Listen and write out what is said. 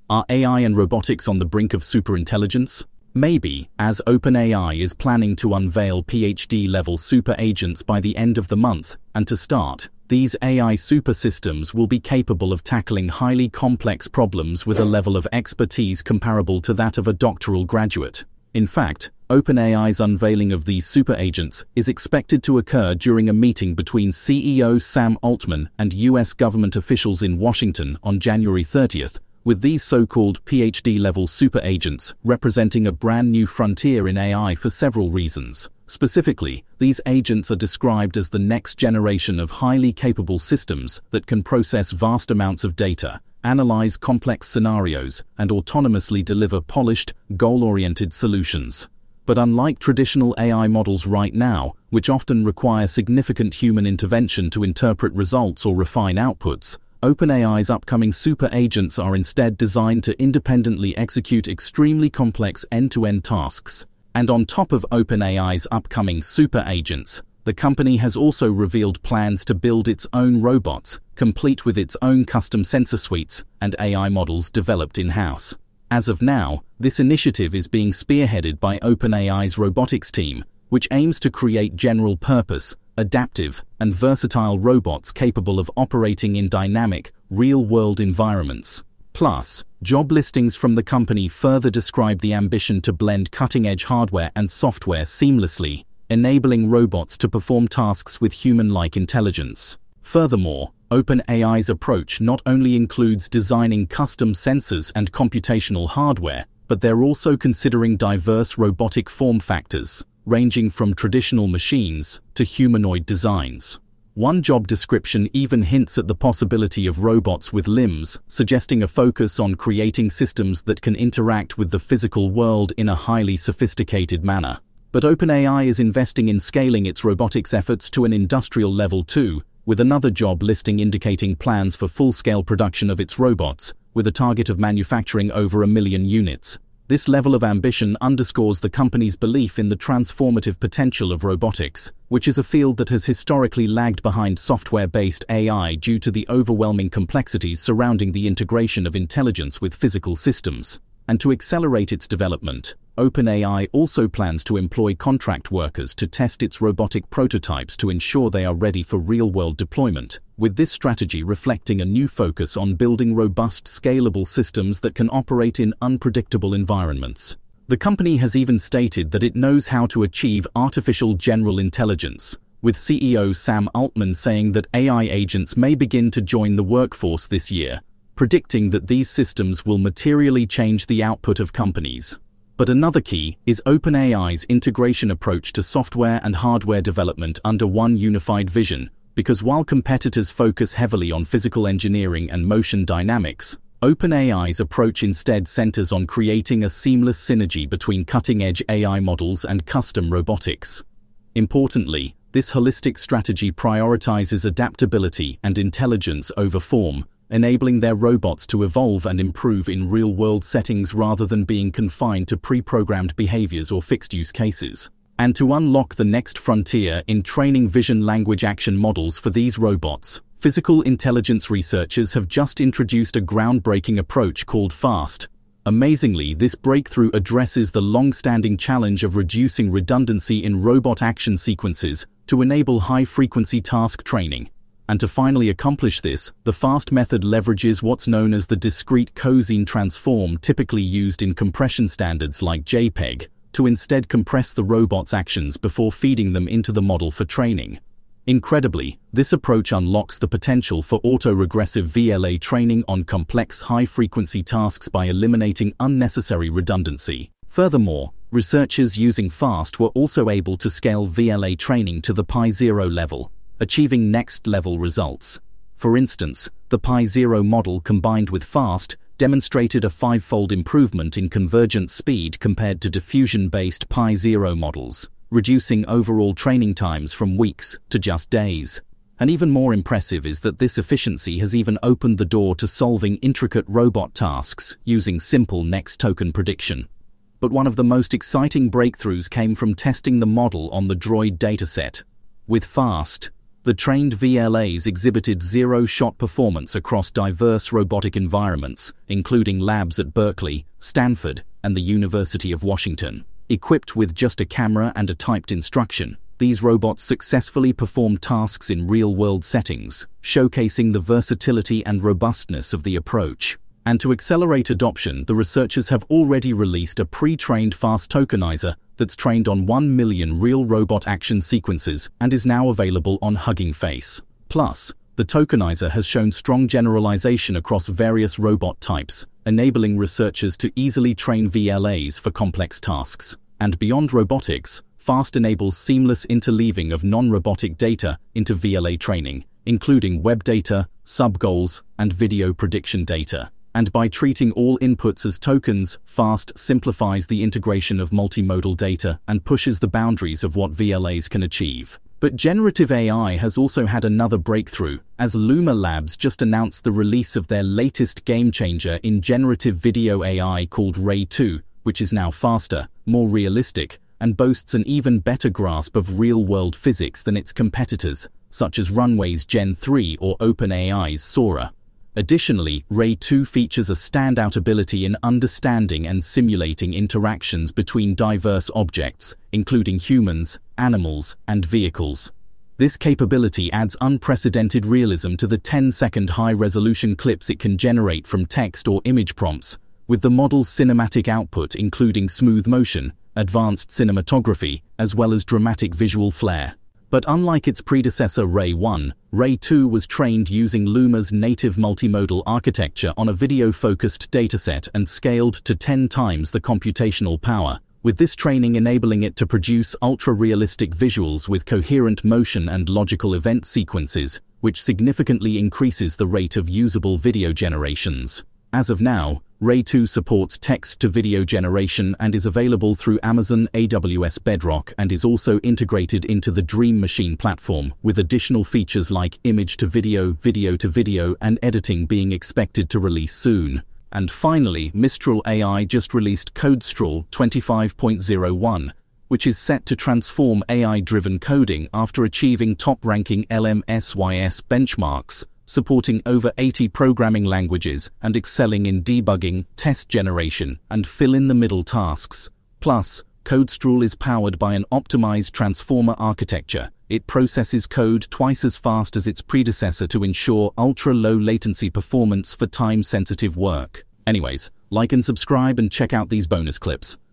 Are AI and robotics on the brink of superintelligence? Maybe, as OpenAI is planning to unveil PhD-level super agents by the end of the month, and to start, these AI super systems will be capable of tackling highly complex problems with a level of expertise comparable to that of a doctoral graduate. In fact, OpenAI's unveiling of these super agents is expected to occur during a meeting between CEO Sam Altman and US government officials in Washington on January 30th, with these so-called PhD-level super agents representing a brand new frontier in AI for several reasons. Specifically, these agents are described as the next generation of highly capable systems that can process vast amounts of data, analyze complex scenarios, and autonomously deliver polished, goal-oriented solutions. But unlike traditional AI models right now, which often require significant human intervention to interpret results or refine outputs, OpenAI's upcoming super agents are instead designed to independently execute extremely complex end-to-end tasks. And on top of OpenAI's upcoming super agents, the company has also revealed plans to build its own robots, complete with its own custom sensor suites and AI models developed in-house. As of now, this initiative is being spearheaded by OpenAI's robotics team, which aims to create general-purpose, adaptive, and versatile robots capable of operating in dynamic, real-world environments. Plus, job listings from the company further describe the ambition to blend cutting-edge hardware and software seamlessly, enabling robots to perform tasks with human-like intelligence. Furthermore, OpenAI's approach not only includes designing custom sensors and computational hardware, but they're also considering diverse robotic form factors, ranging from traditional machines to humanoid designs. One job description even hints at the possibility of robots with limbs, suggesting a focus on creating systems that can interact with the physical world in a highly sophisticated manner. But OpenAI is investing in scaling its robotics efforts to an industrial level too, with another job listing indicating plans for full-scale production of its robots, with a target of manufacturing over 1 million units. This level of ambition underscores the company's belief in the transformative potential of robotics, which is a field that has historically lagged behind software-based AI due to the overwhelming complexities surrounding the integration of intelligence with physical systems. And to accelerate its development, OpenAI also plans to employ contract workers to test its robotic prototypes to ensure they are ready for real-world deployment, with this strategy reflecting a new focus on building robust, scalable systems that can operate in unpredictable environments. The company has even stated that it knows how to achieve artificial general intelligence, with CEO Sam Altman saying that AI agents may begin to join the workforce this year, predicting that these systems will materially change the output of companies. But another key is OpenAI's integration approach to software and hardware development under one unified vision, because while competitors focus heavily on physical engineering and motion dynamics, OpenAI's approach instead centers on creating a seamless synergy between cutting-edge AI models and custom robotics. Importantly, this holistic strategy prioritizes adaptability and intelligence over form, enabling their robots to evolve and improve in real-world settings rather than being confined to pre-programmed behaviors or fixed use cases. And to unlock the next frontier in training vision language action models for these robots, physical intelligence researchers have just introduced a groundbreaking approach called FAST. Amazingly, this breakthrough addresses the long-standing challenge of reducing redundancy in robot action sequences to enable high-frequency task training. And to finally accomplish this, the FAST method leverages what's known as the discrete cosine transform typically used in compression standards like JPEG, to instead compress the robot's actions before feeding them into the model for training. Incredibly, this approach unlocks the potential for autoregressive VLA training on complex high-frequency tasks by eliminating unnecessary redundancy. Furthermore, researchers using FAST were also able to scale VLA training to the Pi-0 level, achieving next-level results. For instance, the Pi-0 model combined with FAST demonstrated a 5-fold improvement in convergence speed compared to diffusion-based Pi-0 models, reducing overall training times from weeks to just days. And even more impressive is that this efficiency has even opened the door to solving intricate robot tasks using simple next token prediction. But one of the most exciting breakthroughs came from testing the model on the Droid dataset. With FAST, The trained VLAs exhibited zero-shot performance across diverse robotic environments, including labs at Berkeley, Stanford, and the University of Washington. Equipped with just a camera and a typed instruction, these robots successfully perform tasks in real-world settings, showcasing the versatility and robustness of the approach. And to accelerate adoption, the researchers have already released a pre-trained fast tokenizer that's trained on 1 million real robot action sequences and is now available on Hugging Face. Plus, the tokenizer has shown strong generalization across various robot types, enabling researchers to easily train VLAs for complex tasks. And beyond robotics, FAST enables seamless interleaving of non-robotic data into VLA training, including web data, sub-goals, and video prediction data. And by treating all inputs as tokens, FAST simplifies the integration of multimodal data and pushes the boundaries of what VLAs can achieve. But generative AI has also had another breakthrough, as Luma Labs just announced the release of their latest game-changer in generative video AI called Ray 2, which is now faster, more realistic, and boasts an even better grasp of real-world physics than its competitors, such as Runway's Gen 3 or OpenAI's Sora. Additionally, Ray 2 features a standout ability in understanding and simulating interactions between diverse objects, including humans, animals, and vehicles. This capability adds unprecedented realism to the 10-second high-resolution clips it can generate from text or image prompts, with the model's cinematic output including smooth motion, advanced cinematography, as well as dramatic visual flair. But unlike its predecessor Ray 1, Ray 2 was trained using Luma's native multimodal architecture on a video-focused dataset and scaled to 10 times the computational power, with this training enabling it to produce ultra-realistic visuals with coherent motion and logical event sequences, which significantly increases the rate of usable video generations. As of now, Ray 2 supports text-to-video generation and is available through Amazon AWS Bedrock and is also integrated into the Dream Machine platform, with additional features like image-to-video, video-to-video, and editing being expected to release soon. And finally, Mistral AI just released CodeStral 25.01, which is set to transform AI-driven coding after achieving top-ranking LMSYS benchmarks, supporting over 80 programming languages and excelling in debugging, test generation, and fill-in-the-middle tasks. Plus, CodeStral is powered by an optimized transformer architecture. It processes code twice as fast as its predecessor to ensure ultra-low latency performance for time-sensitive work. Anyways, like and subscribe and check out these bonus clips.